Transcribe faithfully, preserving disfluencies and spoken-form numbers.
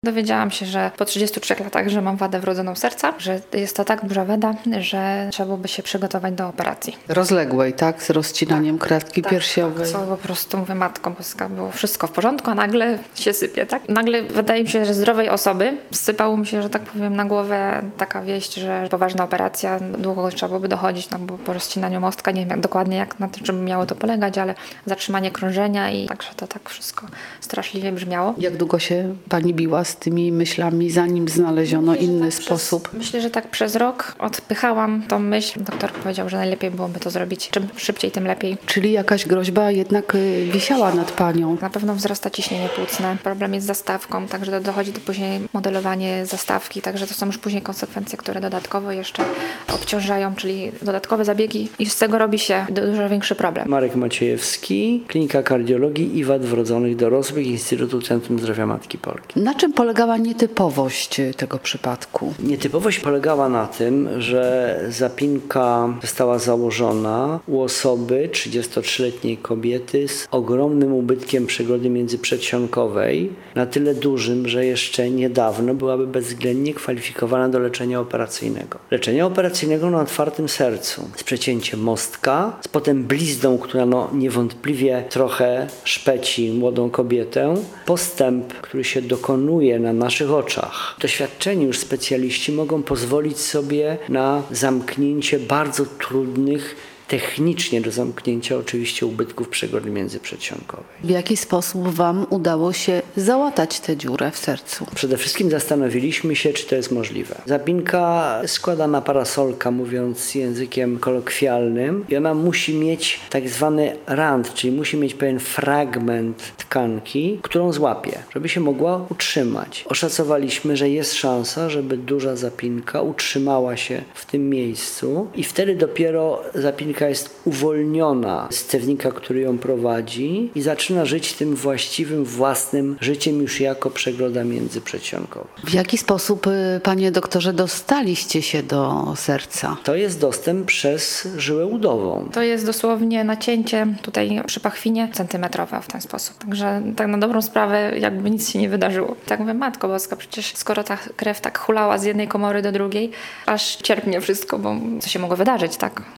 Dowiedziałam się, że po trzydziestu trzech latach, że mam wadę wrodzoną serca, że jest to tak duża wada, że trzeba byłoby się przygotować do operacji. Rozległej, tak? Z rozcinaniem tak, klatki tak, piersiowej. Tak, co po prostu mówię, Matko Boska, było wszystko w porządku, a nagle się sypie, tak? Nagle wydaje mi się, że zdrowej osoby sypało mi się, że tak powiem, na głowę taka wieść, że poważna operacja, długo trzeba byłoby dochodzić, no bo po rozcinaniu mostka, nie wiem jak, dokładnie jak na tym, czym miało to polegać, ale zatrzymanie krążenia i także to tak wszystko straszliwie brzmiało. Jak długo się pani biła z tymi myślami, zanim znaleziono Myślę, inny tak sposób? Przez, myślę, że tak przez rok odpychałam tą myśl. Doktor powiedział, że najlepiej byłoby to zrobić czym szybciej, tym lepiej. Czyli jakaś groźba jednak y, wisiała nad panią. Na pewno wzrasta ciśnienie płucne. Problem jest z zastawką, także dochodzi do później modelowanie zastawki, także to są już później konsekwencje, które dodatkowo jeszcze obciążają, czyli dodatkowe zabiegi i z tego robi się dużo większy problem. Marek Maciejewski, Klinika Kardiologii i Wad Wrodzonych Dorosłych, Instytutu Centrum Zdrowia Matki Polki. Na czym polegała nietypowość y, tego przypadku? Nietypowość polegała na tym, że zapinka została założona u osoby trzydziestotrzyletniej kobiety z ogromnym ubytkiem przegody międzyprzesionkowej, na tyle dużym, że jeszcze niedawno byłaby bezwzględnie kwalifikowana do leczenia operacyjnego. Leczenia operacyjnego na otwartym sercu, z przecięciem mostka, z potem blizną, która no niewątpliwie trochę szpeci młodą kobietę, postęp, który się dokonuje na naszych oczach. Doświadczeni już specjaliści mogą pozwolić sobie na zamknięcie bardzo trudnych, technicznie do zamknięcia oczywiście ubytków przegody międzyprzesionkowej. W jaki sposób wam udało się załatać tę dziurę w sercu? Przede wszystkim zastanowiliśmy się, czy to jest możliwe. Zapinka składana parasolka, mówiąc językiem kolokwialnym, i ona musi mieć tak zwany rand, czyli musi mieć pewien fragment tkanki, którą złapie, żeby się mogła utrzymać. Oszacowaliśmy, że jest szansa, żeby duża zapinka utrzymała się w tym miejscu i wtedy dopiero zapinka jest uwolniona z cewnika, który ją prowadzi i zaczyna żyć tym właściwym, własnym życiem już jako przegroda międzyprzesionkowa. W jaki sposób, y, panie doktorze, dostaliście się do serca? To jest dostęp przez żyłę udową. To jest dosłownie nacięcie tutaj przy pachwinie centymetrowe w ten sposób. Także tak na dobrą sprawę jakby nic się nie wydarzyło. Tak mówię, Matko Boska, przecież skoro ta krew tak hulała z jednej komory do drugiej, aż cierpnie wszystko, bo co się mogło wydarzyć, tak?